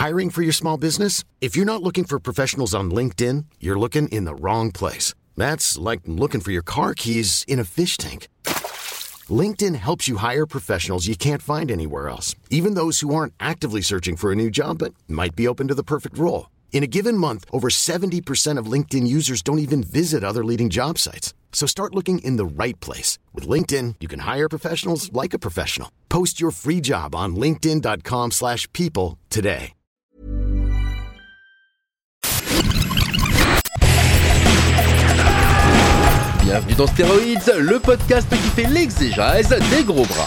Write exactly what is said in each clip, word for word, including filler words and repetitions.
Hiring for your small business? If you're not looking for professionals on LinkedIn, you're looking in the wrong place. That's like looking for your car keys in a fish tank. LinkedIn helps you hire professionals you can't find anywhere else, even those who aren't actively searching for a new job but might be open to the perfect role. In a given month, over seventy percent of LinkedIn users don't even visit other leading job sites. So start looking in the right place. With LinkedIn, you can hire professionals like a professional. Post your free job on linkedin dot com slash people today. Bienvenue dans Stéroïdes, le podcast qui fait l'exégèse des gros bras.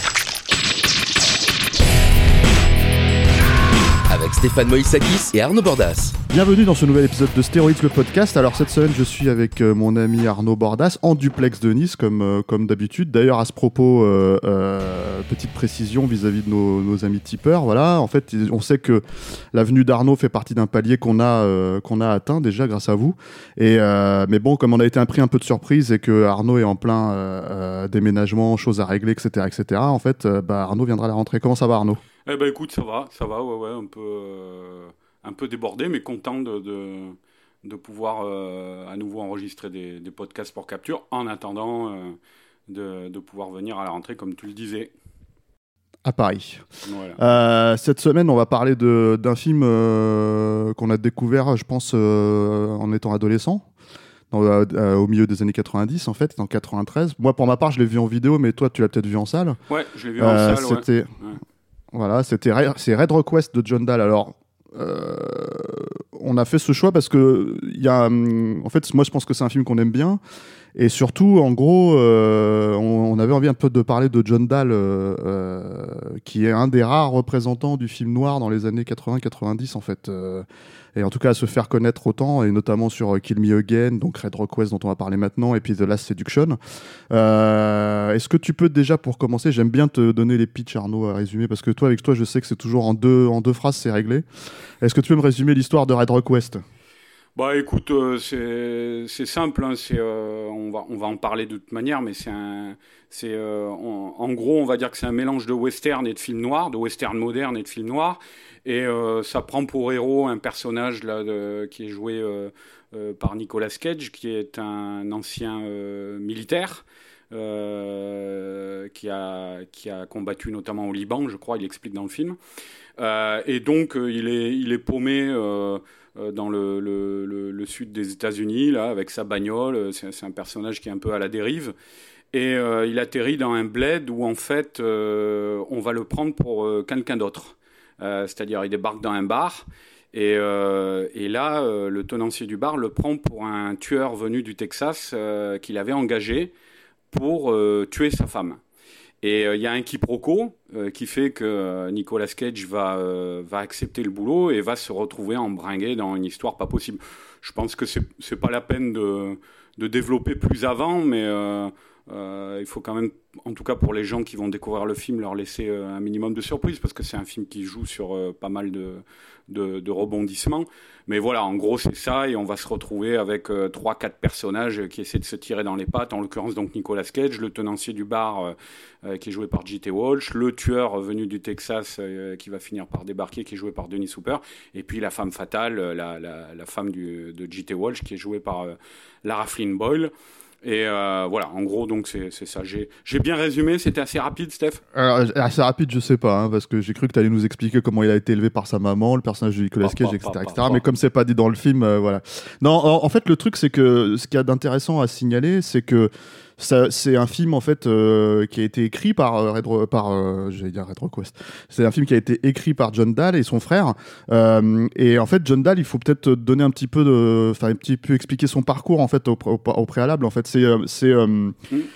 Avec Stéphane Moïsakis et Arnaud Bordas. Bienvenue dans ce nouvel épisode de Stéroïdes, le podcast. Alors cette semaine, je suis avec euh, mon ami Arnaud Bordas en duplex de Nice, comme, euh, comme d'habitude. D'ailleurs, à ce propos, euh, euh, petite précision vis-à-vis de nos, nos amis tipeurs. Voilà, en fait, on sait que l'avenue d'Arnaud fait partie d'un palier qu'on a, euh, qu'on a atteint déjà grâce à vous. Et, euh, mais bon, comme on a été pris un peu de surprise et que Arnaud est en plein euh, euh, déménagement, choses à régler, et cetera, et cetera. En fait, euh, bah, Arnaud viendra à la rentrée. Comment ça va, Arnaud ? Eh ben écoute, ça va, ça va, ouais, ouais, un peu, euh, un peu débordé, mais content de, de, de pouvoir euh, à nouveau enregistrer des, des podcasts pour Capture, en attendant euh, de, de pouvoir venir à la rentrée, comme tu le disais. À Paris. Voilà. Euh, cette semaine, on va parler de, d'un film euh, qu'on a découvert, je pense, euh, en étant adolescent. Dans, euh, au milieu des années quatre-vingt-dix, en fait, en quatre-vingt-treize. Moi, pour ma part, je l'ai vu en vidéo, mais toi, tu l'as peut-être vu en salle. Ouais, je l'ai vu en euh, salle, c'était... ouais. ouais. Voilà, c'était c'est Red Request de John Dahl. Alors, euh, on a fait ce choix parce que il y a, en fait, moi, je pense que c'est un film qu'on aime bien, et surtout, en gros, euh, on, on avait envie un peu de parler de John Dahl, euh, euh, qui est un des rares représentants du film noir dans les années quatre-vingts quatre-vingt-dix, en fait, euh, et en tout cas à se faire connaître autant, et notamment sur Kill Me Again, donc Red Request dont on va parler maintenant, et puis The Last Seduction. Euh, est-ce que tu peux déjà, pour commencer, j'aime bien te donner les pitchs, Arnaud, à résumer, parce que toi, avec toi, je sais que c'est toujours en deux, en deux phrases, c'est réglé. Est-ce que tu peux me résumer l'histoire de Red Request ? Bah écoute, euh, c'est c'est simple, hein, c'est euh, on va on va en parler de toute manière, mais c'est un c'est euh, en, en gros on va dire que c'est un mélange de western et de film noir, de western moderne et de film noir, et euh, ça prend pour héros un personnage là de, qui est joué euh, euh, par Nicolas Cage, qui est un ancien euh, militaire. Euh, qui a qui a combattu notamment au Liban, je crois, il explique dans le film. Euh, et donc euh, il est il est paumé euh, euh, dans le, le, le, le sud des États-Unis là avec sa bagnole. C'est, c'est un personnage qui est un peu à la dérive. Et euh, il atterrit dans un bled où en fait euh, on va le prendre pour euh, quelqu'un d'autre. Euh, c'est-à-dire il débarque dans un bar. Et, euh, et là, euh, le tenancier du bar le prend pour un tueur venu du Texas euh, qu'il avait engagé pour euh, tuer sa femme. Et il euh, y a un quiproquo euh, qui fait que euh, Nicolas Cage va, euh, va accepter le boulot et va se retrouver embringué dans une histoire pas possible. Je pense que c'est, c'est pas la peine de, de développer plus avant, mais euh, euh, il faut quand même, en tout cas pour les gens qui vont découvrir le film, leur laisser euh, un minimum de surprise, parce que c'est un film qui joue sur euh, pas mal de, de, de rebondissements. Mais voilà, en gros, c'est ça, et on va se retrouver avec euh, trois, quatre personnages qui essaient de se tirer dans les pattes, en l'occurrence donc Nicolas Cage, le tenancier du bar euh, euh, qui est joué par J T Walsh, le tueur venu du Texas euh, qui va finir par débarquer, qui est joué par Dennis Hooper, et puis la femme fatale, la, la, la femme du, de J T Walsh, qui est jouée par euh, Lara Flynn Boyle. Et euh, voilà, en gros, donc c'est, c'est ça. J'ai, j'ai bien résumé, c'était assez rapide, Steph. Alors, assez rapide, je sais pas, hein, parce que j'ai cru que tu allais nous expliquer comment il a été élevé par sa maman, le personnage de Nicolas Cage, et cetera, et cetera. Mais comme c'est pas dit dans le film, euh, voilà. Non, en, en fait, le truc, c'est que ce qu'il y a d'intéressant à signaler, c'est que ça, c'est un film en fait euh, qui a été écrit par euh, Red, par euh, j'allais dire Red Request. C'est un film qui a été écrit par John Dahl et son frère. Euh, et en fait, John Dahl, il faut peut-être donner un petit peu de, enfin un petit peu expliquer son parcours en fait au, au, au préalable. En fait, c'est c'est euh, mmh.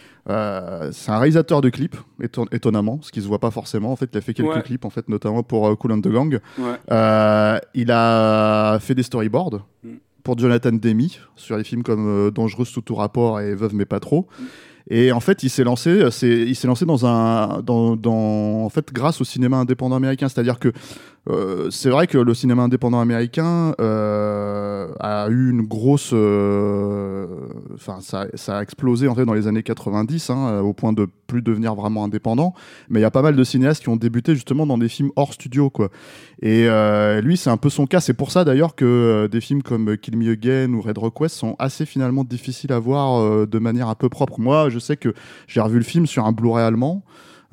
Euh, c'est un réalisateur de clips, éton- étonnamment, ce qui se voit pas forcément. En fait, il a fait quelques ouais. clips, en fait, notamment pour euh, Kool and the Gang. Ouais. Euh, il a fait des storyboards mm. pour Jonathan Demme sur les films comme euh, Dangereuse sous tout rapport et Veuve mais pas trop. Mm. Et en fait, il s'est lancé, c'est, il s'est lancé dans un, dans, dans, en fait, grâce au cinéma indépendant américain. C'est-à-dire que euh, c'est vrai que le cinéma indépendant américain euh, a eu une grosse, enfin euh, ça, ça a explosé en fait dans les années quatre-vingt-dix, hein, au point de plus devenir vraiment indépendant. Mais il y a pas mal de cinéastes qui ont débuté justement dans des films hors studio, quoi. Et euh, lui, c'est un peu son cas. C'est pour ça d'ailleurs que euh, des films comme Kill Me Again ou Red Request sont assez finalement difficiles à voir euh, de manière un peu propre. Moi, je sais que j'ai revu le film sur un Blu-ray allemand.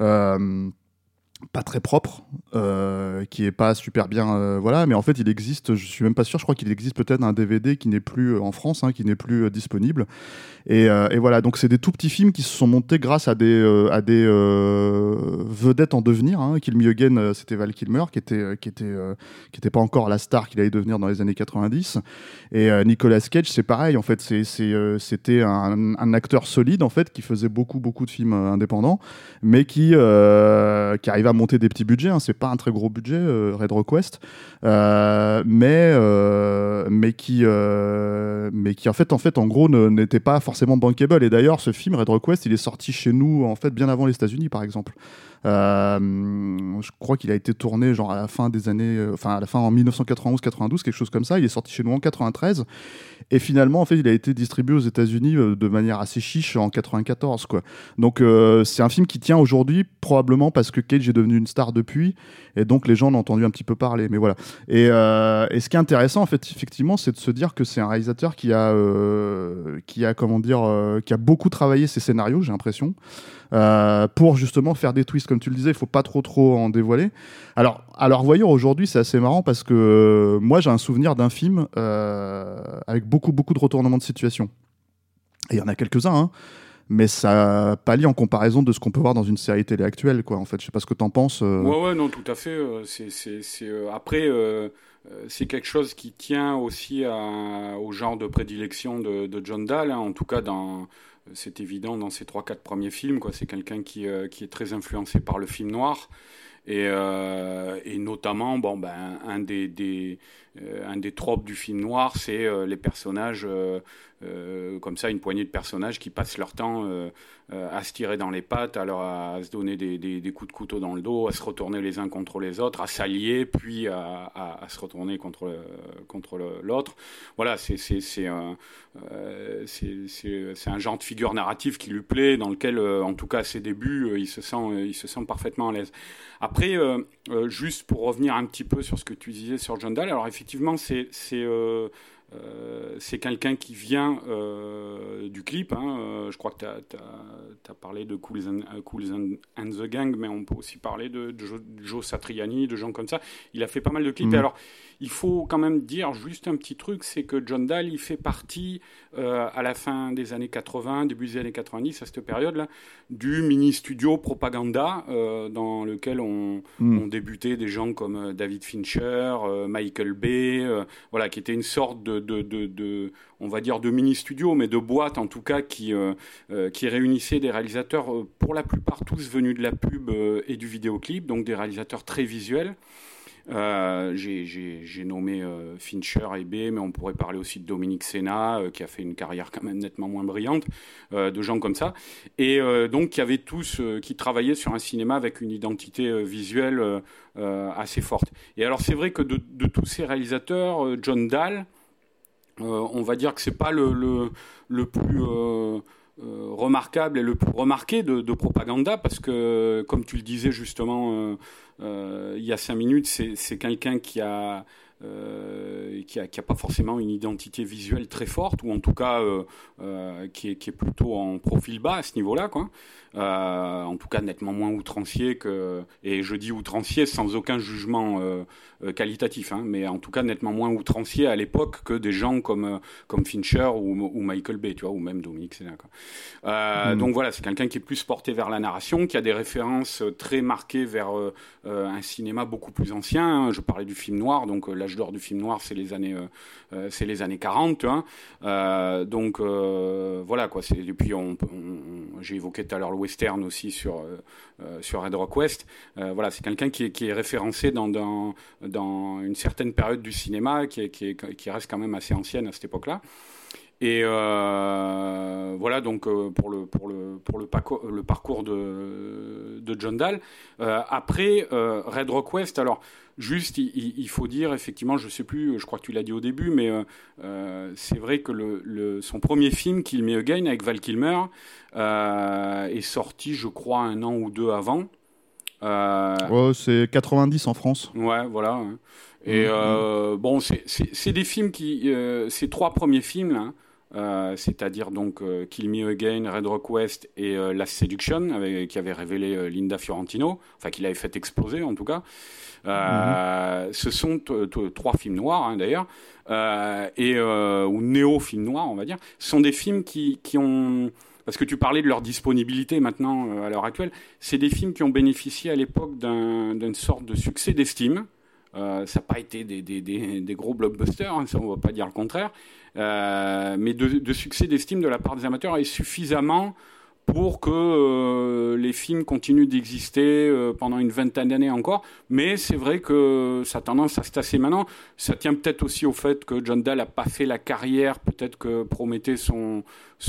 Euh, pas très propre, euh, qui est pas super bien, euh, voilà, mais en fait il existe, je suis même pas sûr, je crois qu'il existe peut-être un D V D qui n'est plus euh, en France, hein, qui n'est plus euh, disponible, et, euh, et voilà, donc c'est des tout petits films qui se sont montés grâce à des, euh, à des euh, vedettes en devenir, hein. Kill Me Again, euh, c'était Val Kilmer, qui était, euh, qui était, euh, qui était pas encore la star qu'il allait devenir dans les années quatre-vingt-dix, et euh, Nicolas Cage, c'est pareil, en fait, c'est, c'est, euh, c'était un, un acteur solide, en fait, qui faisait beaucoup, beaucoup de films euh, indépendants, mais qui, euh, qui arrive à monter des petits budgets, hein. C'est pas un très gros budget, euh, Red Request, euh, mais euh, mais qui euh, mais qui en fait en fait en gros ne, n'était pas forcément bankable. Et d'ailleurs, ce film Red Request, il est sorti chez nous en fait bien avant les États-Unis, par exemple. Euh, je crois qu'il a été tourné genre à la fin des années, euh, enfin à la fin en dix-neuf cent quatre-vingt-onze quatre-vingt-douze, quelque chose comme ça. Il est sorti chez nous en quatre-vingt-treize et finalement en fait il a été distribué aux États-Unis euh, de manière assez chiche en quatre-vingt-quatorze, quoi. Donc euh, c'est un film qui tient aujourd'hui probablement parce que Cage est devenu une star depuis et donc les gens en ont entendu un petit peu parler. Mais voilà. Et, euh, et ce qui est intéressant en fait effectivement, c'est de se dire que c'est un réalisateur qui a euh, qui a comment dire euh, qui a beaucoup travaillé ses scénarios, j'ai l'impression. Euh, pour justement faire des twists, comme tu le disais, il faut pas trop trop en dévoiler. Alors, à leur voyure aujourd'hui, c'est assez marrant parce que euh, moi j'ai un souvenir d'un film euh, avec beaucoup beaucoup de retournements de situation. Et il y en a quelques-uns, hein, mais ça pâlit en comparaison de ce qu'on peut voir dans une série télé actuelle, quoi. En fait, je sais pas ce que t'en penses. Euh... Ouais, ouais, non, tout à fait. Euh, c'est, c'est, c'est euh, après. Euh... C'est quelque chose qui tient aussi à, au genre de prédilection de, de John Dahl, hein. En tout cas, dans, c'est évident dans ses trois quatre premiers films, quoi. C'est quelqu'un qui, euh, qui est très influencé par le film noir. Et, euh, et notamment, bon, ben, un des, des, euh, un des tropes du film noir, c'est euh, les personnages, euh, euh, comme ça, une poignée de personnages qui passent leur temps euh, euh, à se tirer dans les pattes, alors à, à se donner des, des, des coups de couteau dans le dos, à se retourner les uns contre les autres, à s'allier, puis à, à, à se retourner contre, le, contre le, l'autre. Voilà, c'est, c'est, c'est, un, euh, c'est, c'est, c'est un genre de figure narrative qui lui plaît, dans lequel, euh, en tout cas à ses débuts, euh, il se sent, euh, il se sent parfaitement à l'aise. Après, euh, euh, juste pour revenir un petit peu sur ce que tu disais sur John Dahl, alors effectivement, c'est, c'est, euh, euh, c'est quelqu'un qui vient euh, du clip, hein. Euh, je crois que tu as parlé de Cool and, Cool and the Gang, mais on peut aussi parler de, de Joe, Joe Satriani, de gens comme ça. Il a fait pas mal de clips. Mmh. Et alors, il faut quand même dire juste un petit truc, c'est que John Dahl, il fait partie, euh, à la fin des années quatre-vingts, début des années quatre-vingt-dix, à cette période-là, du mini-studio propaganda, euh, dans lequel on, mmh. on débutait des gens comme David Fincher, euh, Michael Bay, euh, voilà, qui était une sorte de, de, de, de, on va dire, de mini-studio, mais de boîte, en tout cas, qui, euh, euh, qui réunissait des réalisateurs, euh, pour la plupart tous venus de la pub euh, et du vidéoclip, donc des réalisateurs très visuels. Euh, j'ai, j'ai, j'ai nommé euh, Fincher et Bay, mais on pourrait parler aussi de Dominique Sena, euh, qui a fait une carrière quand même nettement moins brillante, euh, de gens comme ça, et euh, donc qui avaient tous, euh, qui travaillaient sur un cinéma avec une identité euh, visuelle euh, euh, assez forte. Et alors c'est vrai que de, de tous ces réalisateurs, euh, John Dahl, euh, on va dire que c'est pas le, le, le plus euh, Euh, remarquable et le plus remarqué de, de propaganda, parce que, comme tu le disais justement euh, euh, il y a cinq minutes, c'est, c'est quelqu'un qui a Euh, qui a, qui a pas forcément une identité visuelle très forte, ou en tout cas euh, euh, qui, est, qui est plutôt en profil bas à ce niveau-là, quoi. Euh, en tout cas nettement moins outrancier que, et je dis outrancier sans aucun jugement euh, euh, qualitatif, hein, mais en tout cas nettement moins outrancier à l'époque que des gens comme comme Fincher ou, ou Michael Bay, tu vois, ou même Dominique Sena, quoi. Euh, mmh. Donc voilà, c'est quelqu'un qui est plus porté vers la narration, qui a des références très marquées vers euh, un cinéma beaucoup plus ancien, hein. Je parlais du film noir, donc l'âge d'or du film noir, c'est les années, euh, c'est les années quarante, hein. Euh, donc euh, voilà, quoi. C'est, et puis on, on, j'ai évoqué tout à l'heure le western aussi sur euh, sur Red Request. Euh, voilà, c'est quelqu'un qui est, qui est référencé dans, dans dans une certaine période du cinéma qui est, qui est, qui reste quand même assez ancienne à cette époque-là. Et euh, voilà donc euh, pour le pour le pour le parcours le parcours de de John Dahl. Euh, après euh, Red Rock West, alors juste il, il faut dire effectivement, je sais plus, je crois que tu l'as dit au début, mais euh, euh, c'est vrai que le, le son premier film Kill Me Again avec Val Kilmer euh, est sorti, je crois, un an ou deux avant. Euh, oh, c'est quatre-vingt-dix en France. Ouais, voilà. Et mmh, euh, mmh. bon, c'est, c'est, c'est des films qui, euh, ces trois premiers films, là, euh, c'est-à-dire donc euh, Kill Me Again, Red Rock West et euh, Last Seduction, avec, qui avait révélé euh, Linda Fiorentino, enfin qui l'avait fait exploser en tout cas. Euh, mmh. Ce sont t- t- trois films noirs, hein, d'ailleurs, euh, et euh, ou néo-films noirs, on va dire. Ce sont des films qui, qui ont Parce que tu parlais de leur disponibilité maintenant, euh, à l'heure actuelle. C'est des films qui ont bénéficié à l'époque d'un, d'une sorte de succès d'estime. Euh, ça n'a pas été des, des, des, des gros blockbusters, hein, ça on ne va pas dire le contraire, euh, mais de, de succès d'estime de la part des amateurs, et suffisamment pour que euh, les films continuent d'exister euh, pendant une vingtaine d'années encore. Mais c'est vrai que ça a tendance à se tasser maintenant. Ça tient peut-être aussi au fait que John Dahl n'a pas fait la carrière peut-être que promettait son,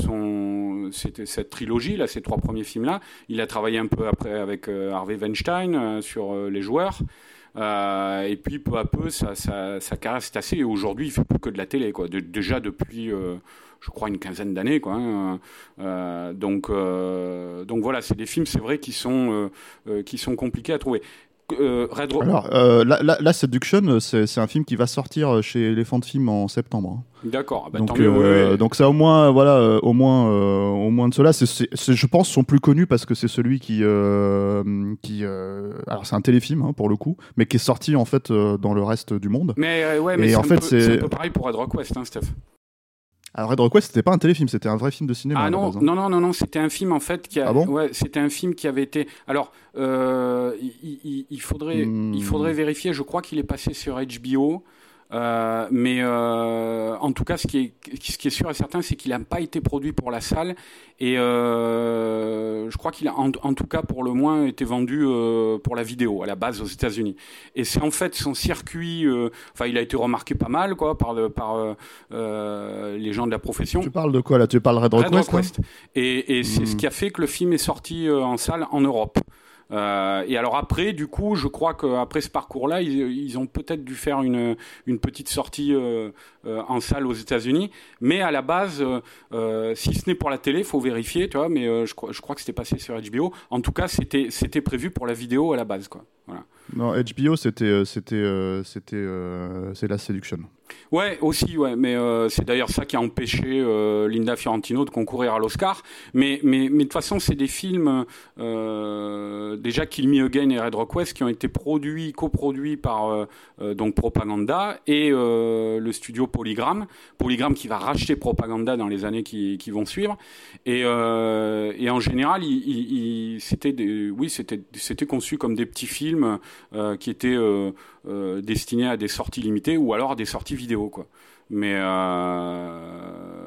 son, cette, cette trilogie, là, ces trois premiers films-là. Il a travaillé un peu après avec euh, Harvey Weinstein euh, sur euh, Les Joueurs. Euh, et puis peu à peu, sa, sa, sa carrière s'est tassée. Et aujourd'hui, il ne fait plus que de la télé, quoi. De, déjà depuis... Euh, je crois une quinzaine d'années, quoi. Hein. Euh, donc, euh, donc voilà, c'est des films, c'est vrai, qui sont euh, euh, qui sont compliqués à trouver. Euh, Red Rock. Alors, euh, la, la, la Seduction, c'est, c'est un film qui va sortir chez Elephant Film en septembre. D'accord. Bah, donc, tant mieux, euh, ouais, ouais. donc ça au moins, voilà, euh, au moins, euh, au moins de cela. C'est, c'est, c'est, je pense, sont plus connus parce que c'est celui qui, euh, qui, euh, alors c'est un téléfilm hein, pour le coup, mais qui est sorti en fait euh, dans le reste du monde. Mais euh, ouais, mais et c'est, en un fait, peu, c'est... c'est un peu pareil pour Red Rock West, hein, Steph. Alors Red Rock West, c'était pas un téléfilm, c'était un vrai film de cinéma. Ah non, base, hein. non, non, non, non, c'était un film en fait qui a, ah bon ouais, c'était un film qui avait été. Alors, euh, il, il, il faudrait, hmm. il faudrait vérifier. Je crois qu'il est passé sur H B O. Euh, mais euh, en tout cas, ce qui est, ce qui est sûr et certain, c'est qu'il n'a pas été produit pour la salle, et euh, je crois qu'il a, en, en tout cas pour le moins, été vendu euh, pour la vidéo à la base aux États-Unis. Et c'est en fait son circuit. Euh, enfin, il a été remarqué pas mal, quoi, par, le, par euh, euh, les gens de la profession. Tu parles de quoi là ? Tu parles Red Rock Red West, Rock West. Et, et c'est hmm. ce qui a fait que le film est sorti euh, en salle en Europe. Euh, et alors après, du coup, je crois qu'après ce parcours-là, ils, ils ont peut-être dû faire une, une petite sortie euh, euh, en salle aux États-Unis. Mais à la base, euh, si ce n'est pour la télé, faut vérifier, tu vois. Mais euh, je, crois, je crois que c'était passé sur H B O. En tout cas, c'était, c'était prévu pour la vidéo à la base, quoi. Voilà. Non, H B O, c'était, c'était, euh, c'était, euh, c'est Last Seduction. Ouais, aussi, ouais, mais euh, c'est d'ailleurs ça qui a empêché euh, Linda Fiorentino de concourir à l'Oscar. Mais, mais, mais de toute façon, c'est des films, euh, déjà Kill Me Again et Red Rock West, qui ont été produits, coproduits par euh, euh, donc Propaganda et euh, le studio Polygram. Polygram qui va racheter Propaganda dans les années qui, qui vont suivre. Et, euh, et en général, il, il, il, c'était des, oui, c'était, c'était conçu comme des petits films euh, qui étaient euh, euh, destinés à des sorties limitées ou alors à des sorties vidéo, quoi. Mais euh...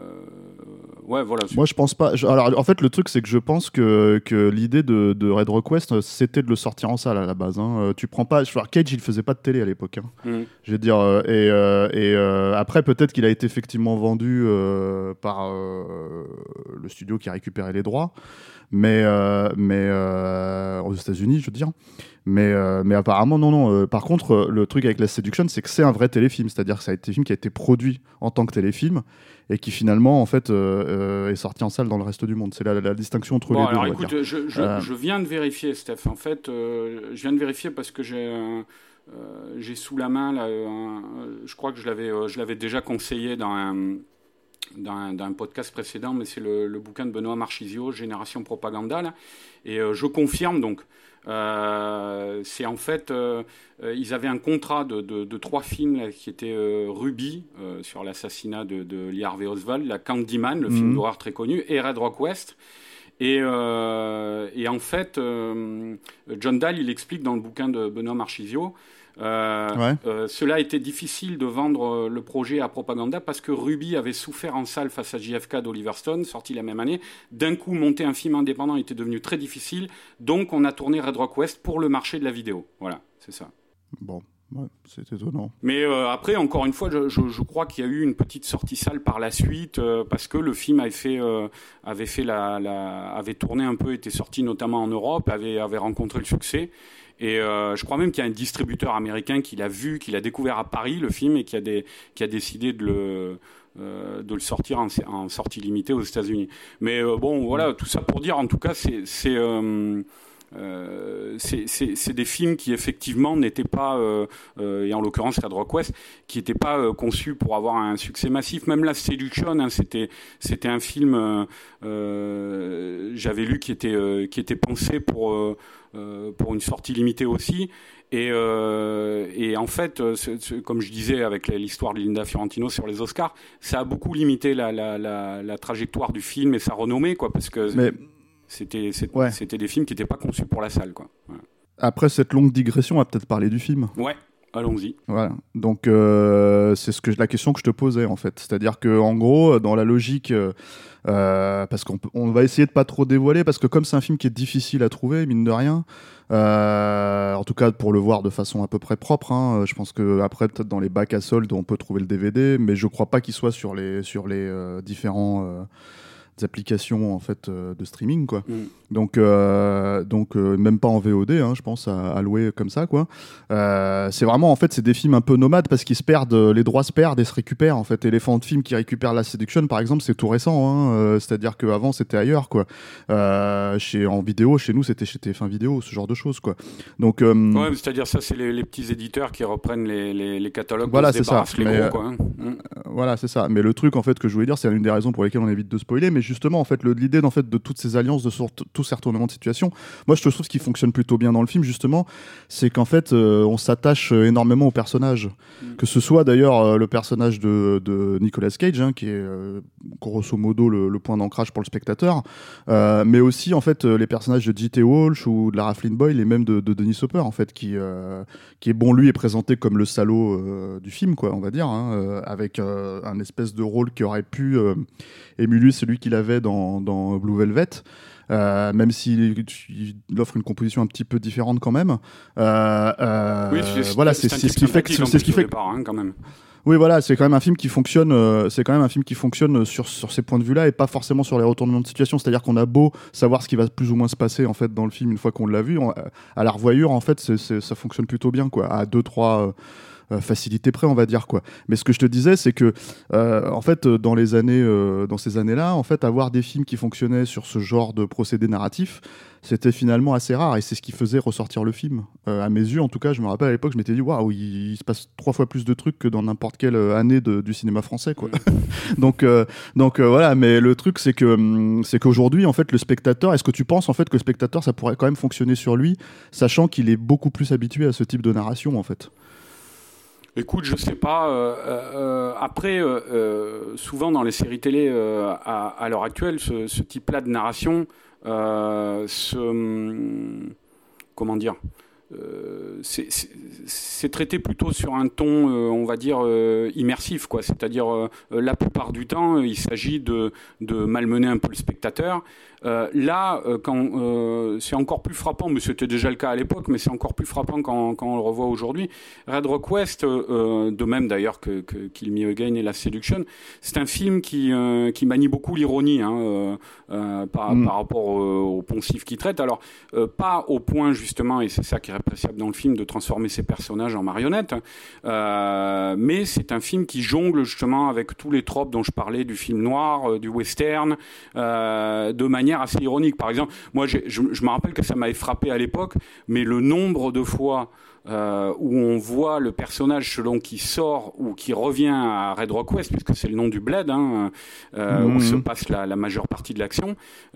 ouais, voilà. Moi, je pense pas. Je... Alors, en fait, le truc, c'est que je pense que, que l'idée de, de Red Rock West, c'était de le sortir en salle à la base. Hein. Tu prends pas. Enfin, Cage, il faisait pas de télé à l'époque. Hein. Mm. Je veux dire. Euh, et euh, et euh, après, peut-être qu'il a été effectivement vendu euh, par euh, le studio qui a récupéré les droits, mais euh, mais euh, aux États-Unis, je veux dire. Mais, euh, mais apparemment, non, non. Euh, par contre, le truc avec Last Seduction, c'est que c'est un vrai téléfilm. C'est-à-dire que ça a été un film qui a été produit en tant que téléfilm et qui finalement, en fait, euh, euh, est sorti en salle dans le reste du monde. C'est la, la, la distinction entre bon, les alors, deux. Écoute, je, je, euh... je viens de vérifier, Steph. En fait, euh, je viens de vérifier parce que j'ai, euh, j'ai sous la main, là, un, je crois que je l'avais, euh, je l'avais déjà conseillé dans un... D'un, d'un podcast précédent, mais c'est le, le bouquin de Benoît Marchisio, Génération Propaganda, là. Et euh, je confirme donc, euh, c'est en fait, euh, euh, ils avaient un contrat de, de, de trois films là, qui étaient euh, Ruby, euh, sur l'assassinat de, de Lee Harvey Oswald, la Candyman, le mmh. film d'horreur très connu, et Red Rock West. Et, euh, et en fait, euh, John Dahl, il explique dans le bouquin de Benoît Marchisio, Euh, ouais. euh, cela a été difficile de vendre le projet à Propaganda parce que Ruby avait souffert en salle face à J F K d'Oliver Stone, sorti la même année. D'un coup, monter un film indépendant était devenu très difficile, donc on a tourné Red Rock West pour le marché de la vidéo. Voilà, c'est ça. Bon. Ouais, c'est étonnant. Mais euh, après, encore une fois, je, je, je crois qu'il y a eu une petite sortie salle par la suite euh, parce que le film avait fait, euh, avait fait la, la, avait tourné un peu, était sorti notamment en Europe, avait, avait rencontré le succès. Et euh, je crois même qu'il y a un distributeur américain qui l'a vu, qui l'a découvert à Paris le film et qui a, des, qui a décidé de le, euh, de le sortir en, en sortie limitée aux États-Unis. Mais euh, bon, voilà, tout ça pour dire, en tout cas, c'est, c'est euh, Euh, c'est, c'est, c'est des films qui effectivement n'étaient pas, euh, euh, et en l'occurrence Red Rock West, qui n'étaient pas euh, conçus pour avoir un succès massif. Même La Séduction, hein, c'était, c'était un film, euh, euh, j'avais lu, qui était, euh, qui était pensé pour, euh, euh, pour une sortie limitée aussi. Et, euh, et en fait, c'est, c'est, comme je disais avec l'histoire de Linda Fiorentino sur les Oscars, ça a beaucoup limité la, la, la, la trajectoire du film et sa renommée, quoi, parce que... Mais... C'était, c'était, ouais. c'était des films qui n'étaient pas conçus pour la salle, quoi. Ouais. Après cette longue digression, on va peut-être parler du film. Ouais, allons-y. Voilà. Donc euh, c'est ce que, la question que je te posais en fait. C'est-à-dire qu'en gros, dans la logique, euh, parce qu'on on va essayer de pas trop dévoiler, parce que comme c'est un film qui est difficile à trouver, mine de rien, euh, en tout cas pour le voir de façon à peu près propre, hein, je pense qu'après peut-être dans les bacs à soldes on peut trouver le D V D, mais je crois pas qu'il soit sur les, sur les euh, différents... Euh, applications en fait euh, de streaming quoi. Mm. Donc euh, donc euh, même pas en V O D hein, je pense à, à louer comme ça quoi. Euh, c'est vraiment en fait c'est des films un peu nomades parce qu'ils se perdent, les droits se perdent et se récupèrent en fait. Elephant Film qui récupère La Séduction par exemple, c'est tout récent hein, euh, c'est-à-dire qu'avant c'était ailleurs quoi. Euh, chez en vidéo chez nous c'était chez T F un Vidéo, ce genre de choses quoi. Donc euh, ouais, c'est-à-dire ça c'est les, les petits éditeurs qui reprennent les, les, les catalogues, voilà c'est ça. Les mais, gros, quoi, hein. euh, voilà c'est ça. Mais le truc en fait que je voulais dire, c'est une des raisons pour lesquelles on évite de spoiler, mais justement en fait le, l'idée en fait de toutes ces alliances, de sorte, tous ces retournements de situation, moi je trouve ce qui fonctionne plutôt bien dans le film justement, c'est qu'en fait euh, on s'attache énormément aux personnages, mm. que ce soit d'ailleurs euh, le personnage de, de Nicolas Cage hein, qui est euh, grosso modo le, le point d'ancrage pour le spectateur, euh, mais aussi en fait les personnages de J T Walsh ou de Lara Flynn Boyle et même de, de Dennis Hopper en fait qui euh, qui est bon, lui est présenté comme le salaud euh, du film quoi on va dire hein, euh, avec euh, un espèce de rôle qui aurait pu euh, émuler celui qu'il avait dans, dans Blue Velvet, euh, même s'il il offre une composition un petit peu différente quand même. Euh, euh, oui, c'est, voilà, c'est, c'est, c'est ce qui fait que c'est ce qui fait départ, hein, quand même. Oui, voilà, c'est quand même un film qui fonctionne. Euh, c'est quand même un film qui fonctionne sur sur ces points de vue-là et pas forcément sur les retournements de situation. C'est-à-dire qu'on a beau savoir ce qui va plus ou moins se passer en fait dans le film une fois qu'on l'a vu, on, à la revoyure en fait, c'est, c'est, ça fonctionne plutôt bien quoi. À deux trois. Euh, facilité près on va dire quoi. Mais ce que je te disais c'est que euh, en fait dans les années euh, dans ces années-là en fait avoir des films qui fonctionnaient sur ce genre de procédé narratif c'était finalement assez rare et c'est ce qui faisait ressortir le film euh, à mes yeux en tout cas. Je me rappelle à l'époque je m'étais dit waouh il, il se passe trois fois plus de trucs que dans n'importe quelle année de, du cinéma français quoi. donc euh, donc euh, voilà. Mais le truc c'est que c'est qu'aujourd'hui en fait le spectateur, est-ce que tu penses en fait que le spectateur ça pourrait quand même fonctionner sur lui sachant qu'il est beaucoup plus habitué à ce type de narration en fait? Écoute, je sais pas. Euh, euh, après, euh, euh, souvent dans les séries télé euh, à, à l'heure actuelle, ce, ce type-là de narration, euh, ce, comment dire, euh, c'est, c'est, c'est traité plutôt sur un ton, euh, on va dire, euh, immersif, quoi. C'est-à-dire, euh, la plupart du temps, il s'agit de, de malmener un peu le spectateur. Euh, là, euh, quand, euh, c'est encore plus frappant, mais c'était déjà le cas à l'époque, mais c'est encore plus frappant quand, quand on le revoit aujourd'hui. Red Rock West, euh, de même d'ailleurs que, que Kill Me Again et La Séduction, c'est un film qui, euh, qui manie beaucoup l'ironie hein, euh, euh, par, mm. par rapport au, au poncif qu'il traite. Alors, euh, pas au point justement, et c'est ça qui est appréciable dans le film, de transformer ses personnages en marionnettes, euh, mais c'est un film qui jongle justement avec tous les tropes dont je parlais, du film noir, euh, du western, euh, de manière assez ironique. Par exemple, moi, j'ai, je, je me rappelle que ça m'avait frappé à l'époque, mais le nombre de fois euh, où on voit le personnage selon qui sort ou qui revient à Red Rock West, puisque c'est le nom du bled, hein, euh, mmh. où se passe la, la majeure partie de l'action,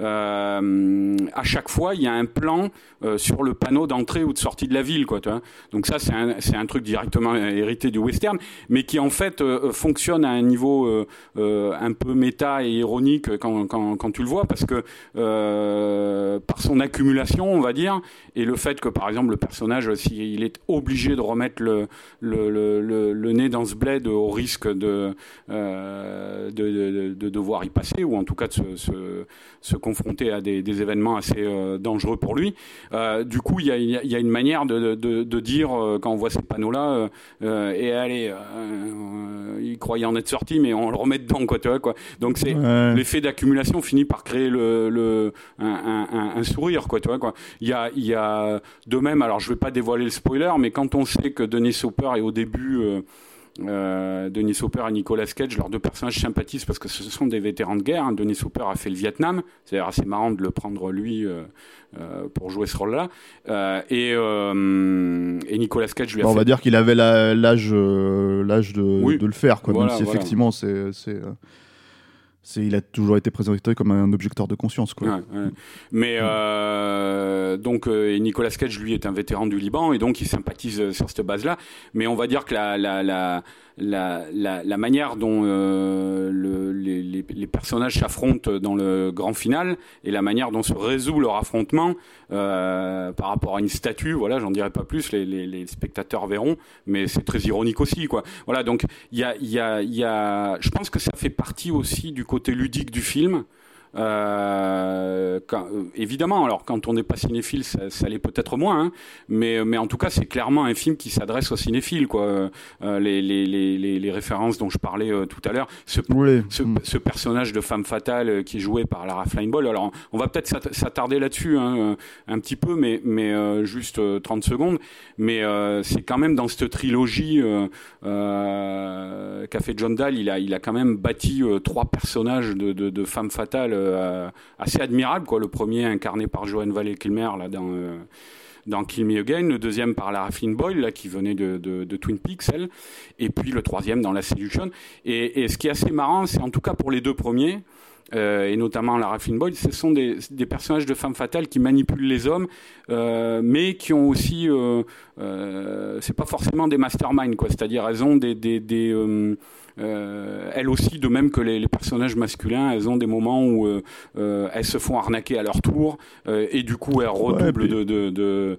euh, à chaque fois, il y a un plan euh, sur le panneau d'entrée ou de sortie de la ville, quoi, tu vois. Donc ça, c'est un, c'est un truc directement hérité du western, mais qui en fait euh, fonctionne à un niveau euh, euh, un peu méta et ironique quand, quand, quand tu le vois, parce que euh, par son accumulation, on va dire, et le fait que, par exemple, le personnage, s'il est obligé de remettre le, le, le, le, le nez dans ce bled au risque de, euh, de, de, de devoir y passer, ou en tout cas de se, se, se confronter à des, des événements assez euh, dangereux pour lui. Euh, du coup, il y a, y a une manière manière de, de, de dire, euh, quand on voit ces panneaux-là, euh, euh, et allez, euh, euh, il croyait en être sorti, mais on le remet dedans, quoi, tu vois, quoi. Donc c'est ouais. l'effet d'accumulation finit par créer le, le un, un, un sourire, quoi, tu vois, quoi. Il y a, il y a de même, alors je vais pas dévoiler le spoiler, mais quand on sait que Dennis Hopper est au début euh, Euh, Dennis Hopper et Nicolas Cage, leurs deux personnages sympathisent parce que ce sont des vétérans de guerre. Hein. Dennis Hopper a fait le Vietnam, c'est assez marrant de le prendre lui euh, euh, pour jouer ce rôle-là. Euh, et, euh, et Nicolas Cage lui a bon, fait... On va dire qu'il avait la, l'âge, euh, l'âge de, oui. de le faire, quoi. Voilà, même si voilà. effectivement c'est... c'est... C'est, il a toujours été présenté comme un objecteur de conscience, quoi. Ouais, ouais. Mais euh, donc euh, et Nicolas Cage, lui, est un vétéran du Liban et donc il sympathise sur cette base-là. Mais on va dire que la la la la la, la manière dont euh, le, les, les les personnages s'affrontent dans le grand final et la manière dont se résout leur affrontement euh, par rapport à une statue, voilà, j'en dirai pas plus. Les les, les spectateurs verront, mais c'est très ironique aussi, quoi. Voilà, donc il y a il y a il y a, je pense que ça fait partie aussi du côté ludique du film. Euh, quand, euh, évidemment, alors quand on n'est pas cinéphile, ça, ça l'est peut-être moins, hein, mais mais en tout cas, c'est clairement un film qui s'adresse aux cinéphiles, quoi. Euh, les, les les les références dont je parlais euh, tout à l'heure, ce, oui. ce, ce personnage de femme fatale euh, qui est joué par Lara Flynn Boyle. Alors, on va peut-être s'attarder là-dessus, hein, un petit peu, mais mais euh, juste euh, trente secondes. Mais euh, c'est quand même dans cette trilogie euh, euh, qu'a fait John Dahl, il a il a quand même bâti euh, trois personnages de de, de femmes fatales. Euh, assez admirable, quoi. Le premier incarné par Joanne Valley-Kilmer là dans euh, dans Kill Me Again, le deuxième par Lara Flynn Boyle là qui venait de, de de Twin Peaks, elle, et puis le troisième dans La Séduction. Et, et ce qui est assez marrant, c'est en tout cas pour les deux premiers. Euh, et notamment Lara Flynn Boyle, ce sont des, des personnages de femmes fatales qui manipulent les hommes, euh, mais qui ont aussi, euh, euh, c'est pas forcément des masterminds, quoi. C'est-à-dire elles ont des, des, des euh, Euh, elles aussi, de même que les, les personnages masculins, elles ont des moments où euh, euh, elles se font arnaquer à leur tour euh, et du coup elles redoublent ouais, puis... de, de, de,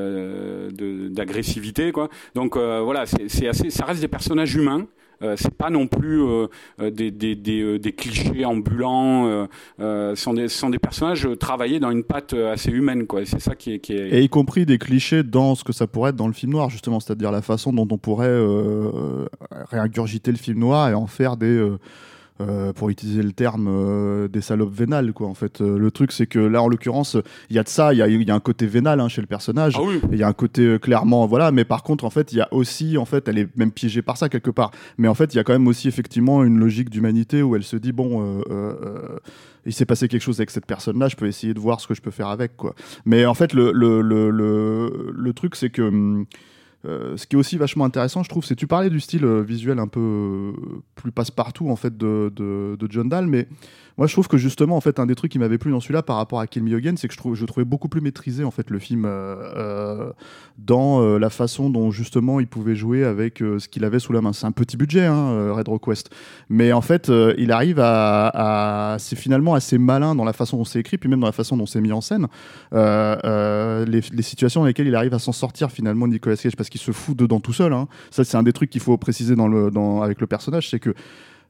euh, de, d'agressivité, quoi. Donc euh, voilà, c'est, c'est assez, ça reste des personnages humains. Euh, c'est pas non plus euh, des, des, des, euh, des clichés ambulants. Euh, euh, sont des, sont des personnages travaillés dans une patte assez humaine, quoi. Et c'est ça qui est, qui est... Et y compris des clichés dans ce que ça pourrait être dans le film noir, justement, c'est-à-dire la façon dont on pourrait euh, réingurgiter le film noir et en faire des... Euh... Euh, pour utiliser le terme euh, des salopes vénales, quoi. En fait, euh, le truc c'est que là en l'occurrence il y a de ça, il y a, y a un côté vénal, hein, chez le personnage, il ah oui. y a un côté euh, clairement voilà, mais par contre en fait il y a aussi, en fait elle est même piégée par ça quelque part, mais en fait il y a quand même aussi effectivement une logique d'humanité où elle se dit bon euh, euh, il s'est passé quelque chose avec cette personne-là, je peux essayer de voir ce que je peux faire avec, quoi. Mais en fait le, le, le, le, le truc c'est que hum, Euh, ce qui est aussi vachement intéressant, je trouve, c'est tu parlais du style euh, visuel un peu euh, plus passe-partout en fait de, de, de John Dahl, mais moi je trouve que justement en fait un des trucs qui m'avait plu dans celui-là par rapport à Kill Me Again, c'est que je trouve je trouvais beaucoup plus maîtrisé en fait le film euh, euh, dans euh, la façon dont justement il pouvait jouer avec euh, ce qu'il avait sous la main. C'est un petit budget, hein, Red Request, mais en fait euh, il arrive à, à c'est finalement assez malin dans la façon dont c'est écrit, puis même dans la façon dont c'est mis en scène, euh, euh, les, les situations dans lesquelles il arrive à s'en sortir finalement Nicolas Cage, parce qu'il se fout dedans tout seul, hein. Ça c'est un des trucs qu'il faut préciser dans le, dans, avec le personnage, c'est que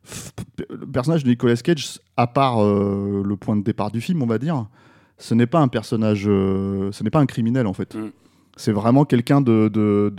le personnage de Nicolas Cage, à part euh, le point de départ du film, on va dire, ce n'est pas un personnage, euh, ce n'est pas un criminel en fait. Mm. C'est vraiment quelqu'un de, de,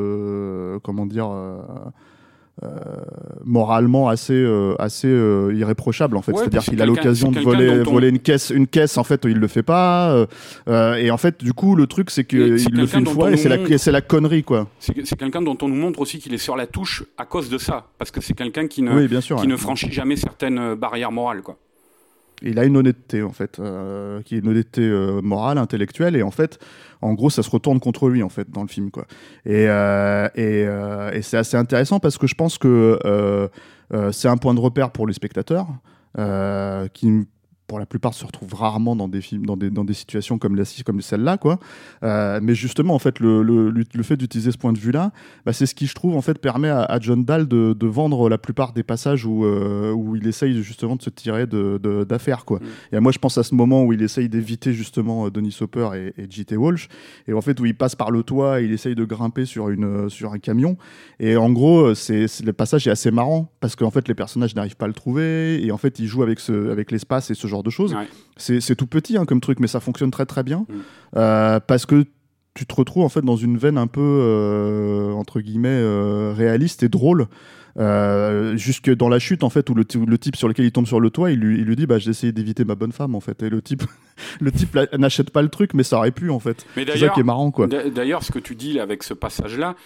de comment dire, euh, euh, moralement assez, euh, assez euh, irréprochable en fait. Ouais, c'est-à-dire qu'il a l'occasion de voler, on... voler une caisse, une caisse en fait, il le fait pas. Euh, et en fait, du coup, le truc c'est qu'il le fait une fois et c'est, montre... la, c'est la connerie, quoi. C'est, c'est quelqu'un dont on nous montre aussi qu'il est sur la touche à cause de ça, parce que c'est quelqu'un qui ne, oui, bien sûr, qui ouais. ne franchit jamais certaines barrières morales, quoi. Il a une honnêteté en fait, euh, qui est une honnêteté euh, morale, intellectuelle, et en fait, en gros, ça se retourne contre lui en fait dans le film, quoi. Et, euh, et, euh, et c'est assez intéressant parce que je pense que euh, euh, c'est un point de repère pour les spectateurs euh, qui, pour la plupart, se retrouvent rarement dans des films, dans des dans des situations comme la, comme celle-là, quoi. Euh, mais justement, en fait, le, le le fait d'utiliser ce point de vue-là, bah, c'est ce qui, je trouve, en fait, permet à, à John Dahl de de vendre la plupart des passages où euh, où il essaye justement de se tirer de, de d'affaires, quoi. Mm. Et moi, je pense à ce moment où il essaye d'éviter justement Dennis Hopper et, et J T Walsh, et en fait où il passe par le toit et il essaye de grimper sur une sur un camion. Et en gros, c'est, c'est le passage est assez marrant parce qu'en fait, les personnages n'arrivent pas à le trouver, et en fait, il joue avec ce avec l'espace et ce genre de choses. Ouais. C'est, c'est tout petit, hein, comme truc, mais ça fonctionne très très bien. Mm. Euh, parce que tu te retrouves en fait dans une veine un peu euh, entre guillemets euh, réaliste et drôle. Euh, jusque dans la chute en fait où le, t- où le type sur lequel il tombe sur le toit, il lui, il lui dit bah j'ai essayé d'éviter ma bonne femme en fait, et le type le type là, n'achète pas le truc, mais ça aurait pu en fait. Mais c'est ça qui est marrant quoi. D'ailleurs, ce que tu dis là, avec ce passage là,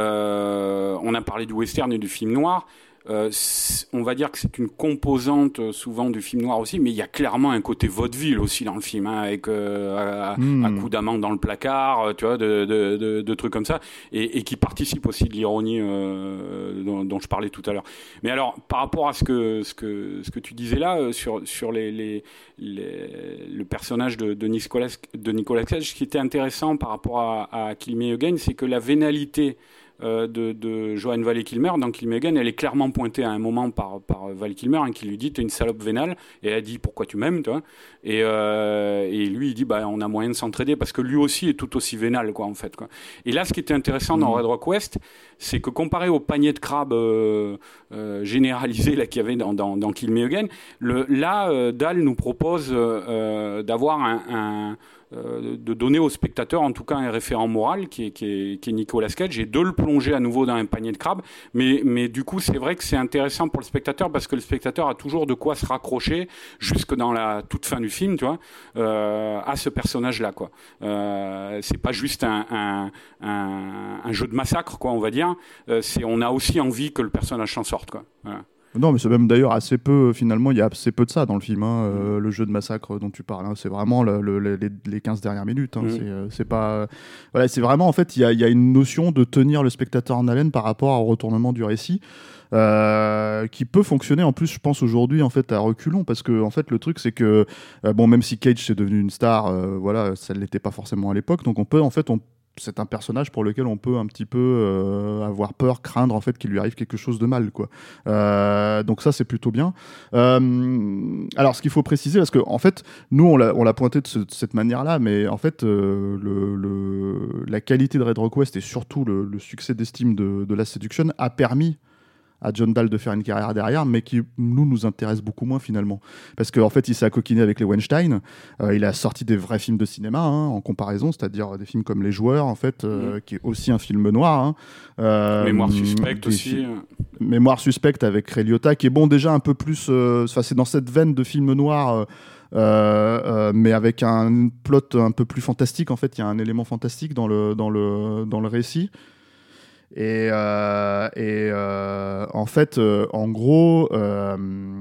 euh, on a parlé du western et du film noir. Euh, on va dire que c'est une composante euh, souvent du film noir aussi, mais il y a clairement un côté vaudeville aussi dans le film, hein, avec euh, à, mmh. à coups d'amande dans le placard, tu vois, de, de, de, de trucs comme ça, et, et qui participe aussi de l'ironie euh, dont, dont je parlais tout à l'heure. Mais alors, par rapport à ce que ce que ce que tu disais là euh, sur sur les, les, les le personnage de, de Nicolas de Nicolas Cage, ce qui était intéressant par rapport à, à Kill Me Again, c'est que la vénalité Euh, de, de Joanne Valley Kilmer dans Kill Me Again, elle est clairement pointée à un moment par, par Val Kilmer, hein, qui lui dit t'es une salope vénale, et elle dit pourquoi tu m'aimes, toi, et, euh, et lui il dit bah on a moyen de s'entraider parce que lui aussi est tout aussi vénal quoi en fait quoi. Et là ce qui était intéressant mmh. dans Red Rock West, c'est que comparé au panier de crabes euh, euh, généralisé là qu'il y avait dans, dans, dans Kill Me Again, le, là euh, Dahl nous propose euh, d'avoir un, un Euh, de donner au spectateur en tout cas un référent moral qui est, qui est, qui est Nicolas Cage, et de le plonger à nouveau dans un panier de crabes, mais, mais du coup c'est vrai que c'est intéressant pour le spectateur parce que le spectateur a toujours de quoi se raccrocher jusque dans la toute fin du film, tu vois, euh, à ce personnage là quoi. Euh, c'est pas juste un, un, un, un jeu de massacre quoi on va dire, euh, c'est, on a aussi envie que le personnage s'en sorte quoi. Voilà. Non, mais c'est même d'ailleurs assez peu, finalement, il y a assez peu de ça dans le film, hein, euh, le jeu de massacre dont tu parles, hein, c'est vraiment le, le, les, les quinze dernières minutes, hein, mmh. c'est, euh, c'est pas... Voilà, c'est vraiment, en fait, il y a, y a une notion de tenir le spectateur en haleine par rapport au retournement du récit, euh, qui peut fonctionner, en plus, je pense, aujourd'hui, en fait, à reculons, parce que, en fait, le truc, c'est que, euh, bon, même si Cage, c'est devenu une star, euh, voilà, ça ne l'était pas forcément à l'époque, donc on peut, en fait, on c'est un personnage pour lequel on peut un petit peu euh, avoir peur, craindre en fait qu'il lui arrive quelque chose de mal, quoi. Euh, donc ça c'est plutôt bien. Euh, alors ce qu'il faut préciser, parce que en fait nous on l'a, on l'a pointé de, ce, de cette manière-là, mais en fait euh, le, le, la qualité de Red Rock West et surtout le, le succès d'estime de, de Last Seduction a permis à John Dahl de faire une carrière derrière, mais qui nous nous intéresse beaucoup moins finalement, parce qu'en fait il s'est accoquiné avec les Weinstein, euh, il a sorti des vrais films de cinéma hein, en comparaison, c'est-à-dire des films comme Les Joueurs en fait, euh, mmh. qui est aussi un film noir, hein. euh, Mémoire suspecte aussi, fi- Mémoire suspecte avec Ray Liotta, qui est bon déjà un peu plus, euh, c'est dans cette veine de film noir. Euh, Euh, euh, mais avec un plot un peu plus fantastique en fait, il y a un élément fantastique dans le, dans le, dans le récit. Et, euh, et euh, en fait, euh, en gros, euh,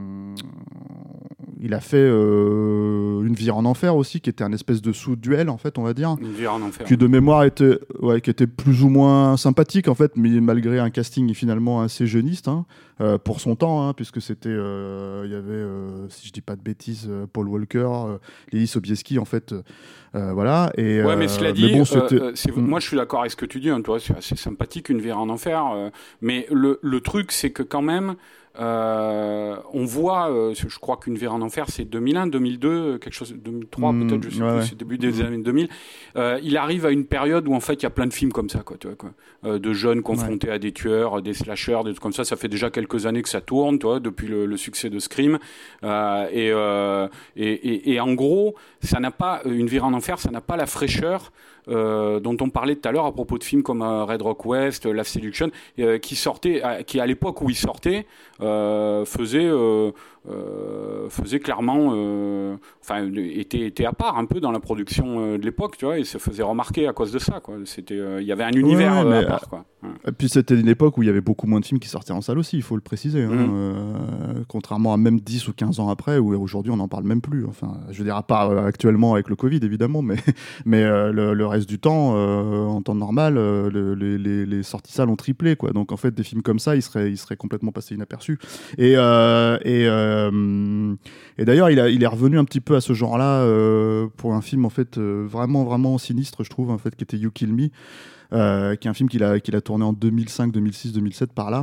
il a fait euh, Une Vire en Enfer aussi, qui était un espèce de sous-duel, en fait, on va dire. Une Vire en Enfer. Qui de mémoire était, ouais, qui était plus ou moins sympathique, en fait, mais malgré un casting finalement assez jeuniste, hein, euh, pour son temps, hein, puisque c'était, il euh, y avait, euh, si je dis pas de bêtises, euh, Paul Walker, euh, Lily Sobieski, en fait. Euh, voilà. Et, ouais, mais cela dit, mais bon, euh, c'est, moi je suis d'accord avec ce que tu dis, hein, toi, c'est assez sympathique Une Vire en Enfer, euh, mais le, le truc c'est que quand même, euh, on voit, euh, je crois qu'Une Vire en Enfer c'est deux mille un, deux mille deux, quelque chose, deux mille trois mmh, peut-être, je sais ouais, plus, ouais. c'est début des mmh. années deux mille. Euh, il arrive à une période où en fait il y a plein de films comme ça, quoi, tu vois, quoi, euh, de jeunes confrontés ouais. à des tueurs, des slashers, des trucs comme ça. Ça fait déjà quelques années que ça tourne, tu vois, depuis le, le succès de Scream, euh, et, euh, et, et, et en gros, ça n'a pas Une Vire en Enfer, ça n'a pas la fraîcheur Euh, dont on parlait tout à l'heure à propos de films comme euh, Red Rock West, Last Seduction, euh, qui sortait, euh, qui à l'époque où il sortait, euh, faisait, euh, euh, faisait clairement, euh, enfin, était, était à part un peu dans la production euh, de l'époque, tu vois, et se faisait remarquer à cause de ça, quoi. C'était, il euh, y avait un univers ouais, euh, à part, quoi. Ouais. Et puis c'était une époque où il y avait beaucoup moins de films qui sortaient en salle aussi, il faut le préciser, hein, mmh. euh, contrairement à même dix ou quinze ans après, où aujourd'hui on n'en parle même plus. Enfin, je veux dire, à part euh, actuellement avec le Covid évidemment, mais, mais euh, le, le reste du temps, euh, en temps normal, euh, le, les, les sorties salles ont triplé, quoi. Donc en fait, des films comme ça, ils seraient, ils seraient complètement passés inaperçus. Et, euh, et, euh, et d'ailleurs, il, a, il est revenu un petit peu à ce genre-là euh, pour un film en fait euh, vraiment, vraiment sinistre, je trouve, en fait, qui était You Kill Me. Euh, qui est un film qu'il a, qu'il a tourné en deux mille cinq, deux mille six, deux mille sept par là,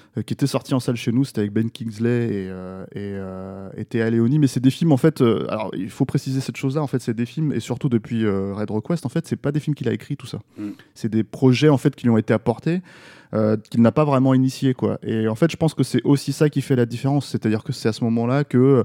euh, qui était sorti en salle chez nous, c'était avec Ben Kingsley et, euh, et, euh, et Téa Leoni, mais c'est des films en fait, euh, alors il faut préciser cette chose-là, en fait c'est des films, et surtout depuis euh, Red Request, en fait c'est pas des films qu'il a écrits tout ça, mm. c'est des projets en fait qui lui ont été apportés, euh, qu'il n'a pas vraiment initié quoi. Et en fait je pense que c'est aussi ça qui fait la différence, c'est-à-dire que c'est à ce moment-là que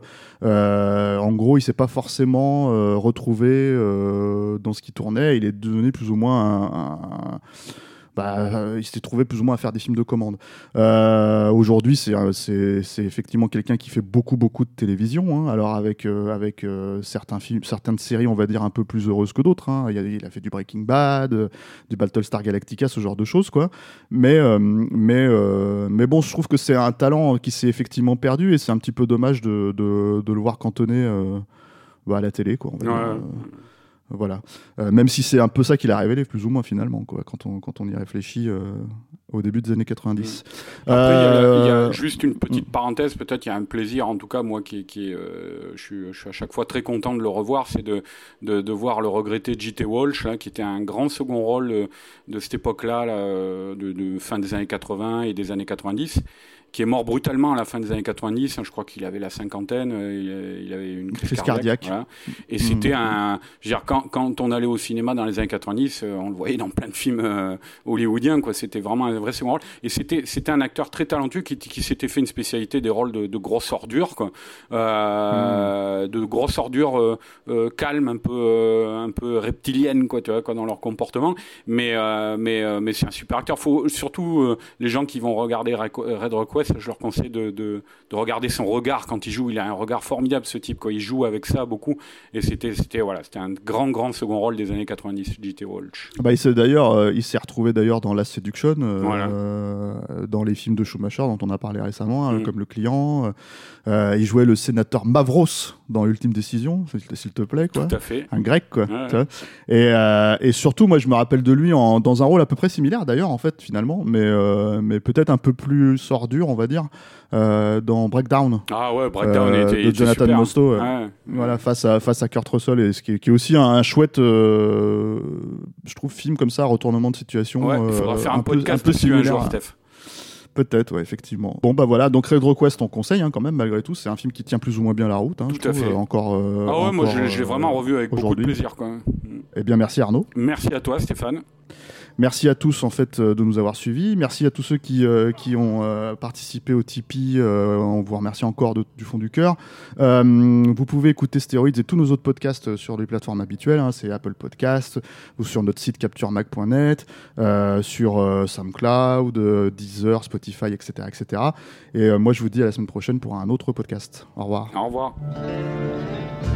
euh, en gros il s'est pas forcément euh, retrouvé euh, dans ce qui tournait, il est devenu plus ou moins un, un, un Bah, euh, il s'est trouvé plus ou moins à faire des films de commande. Euh, aujourd'hui, c'est, c'est, c'est effectivement quelqu'un qui fait beaucoup, beaucoup de télévision. Hein. Alors, avec, euh, avec euh, certains films, certaines séries, on va dire, un peu plus heureuses que d'autres. Hein. Il, a, il a fait du Breaking Bad, euh, du Battlestar Galactica, ce genre de choses, quoi. Mais, euh, mais, euh, mais bon, je trouve que c'est un talent qui s'est effectivement perdu et c'est un petit peu dommage de, de, de le voir cantonné euh, bah, à la télé, quoi. On va ouais. dire, euh, Voilà. Euh, même si c'est un peu ça qu'il a révélé, plus ou moins, finalement, quoi, quand, on, quand on y réfléchit euh, au début des années quatre-vingt-dix. Mmh. Après, il euh... y, y a juste une petite parenthèse, peut-être il y a un plaisir, en tout cas, moi, qui, qui euh, je, suis, je suis à chaque fois très content de le revoir, c'est de, de, de voir le regretté J T Walsh, là, qui était un grand second rôle de, de cette époque-là, là, de, de fin des années quatre-vingts et des années quatre-vingt-dix. Qui est mort brutalement à la fin des années quatre-vingt-dix. Je crois qu'il avait la cinquantaine, il avait une crise, crise cardiaque. cardiaque. Voilà. Et mmh. c'était un... Je veux dire, quand, quand on allait au cinéma dans les années quatre-vingt-dix, on le voyait dans plein de films euh, hollywoodiens, quoi. C'était vraiment un vrai second rôle. Et c'était, c'était un acteur très talentueux qui, qui s'était fait une spécialité des rôles de, de grosse ordure, quoi. Euh, mmh. De grosse ordure euh, euh, calme, un peu, euh, un peu reptilienne, quoi, tu vois, quoi, dans leur comportement. Mais, euh, mais, euh, mais c'est un super acteur. Faut, surtout, euh, les gens qui vont regarder Red Request, je leur conseille de, de, de regarder son regard quand il joue. Il a un regard formidable, ce type, quoi. Il joue avec ça beaucoup. Et c'était, c'était, voilà, c'était un grand, grand second rôle des années quatre-vingt-dix, J T Walsh. Bah, il, s'est d'ailleurs, euh, il s'est retrouvé d'ailleurs dans Last Seduction, euh, voilà. euh, dans les films de Schumacher dont on a parlé récemment, hein, mm. comme Le Client. Euh, il jouait le sénateur Mavros dans Ultime Décision, s'il te plaît, quoi. Tout à fait. Un grec, quoi. Ouais, ouais. Et, euh, et surtout, moi, je me rappelle de lui en, dans un rôle à peu près similaire, d'ailleurs, en fait, finalement, mais, euh, mais peut-être un peu plus sordure, on va dire, euh, dans Breakdown. Ah ouais, Breakdown euh, était, de était Jonathan super. Mostow. Euh, ouais. Voilà, face à, face à Kurt Russell, et ce qui, est, qui est aussi un, un chouette, euh, je trouve, film comme ça, retournement de situation. Ouais, il faudra euh, faire un, un podcast peu, un peu dessus un jour, Steph. Peut-être, ouais, effectivement. Bon, bah voilà, donc Red Request, on conseille hein, quand même, malgré tout. C'est un film qui tient plus ou moins bien la route. Hein, tout je à trouve, fait. Euh, encore, euh, ah ouais, encore, moi je, je l'ai vraiment revu avec beaucoup de plaisir. Quoi. Eh bien, merci Arnaud. Merci à toi, Stéphane. Merci à tous en fait de nous avoir suivis. Merci à tous ceux qui, euh, qui ont euh, participé au Tipeee. Euh, on vous remercie encore de, du fond du cœur. Euh, vous pouvez écouter Stéroïdes et tous nos autres podcasts sur les plateformes habituelles. Hein, c'est Apple Podcasts ou sur notre site capture mag point net, euh, sur euh, SoundCloud, euh, Deezer, Spotify, et cetera, et cetera. Et euh, moi, je vous dis à la semaine prochaine pour un autre podcast. Au revoir. Au revoir.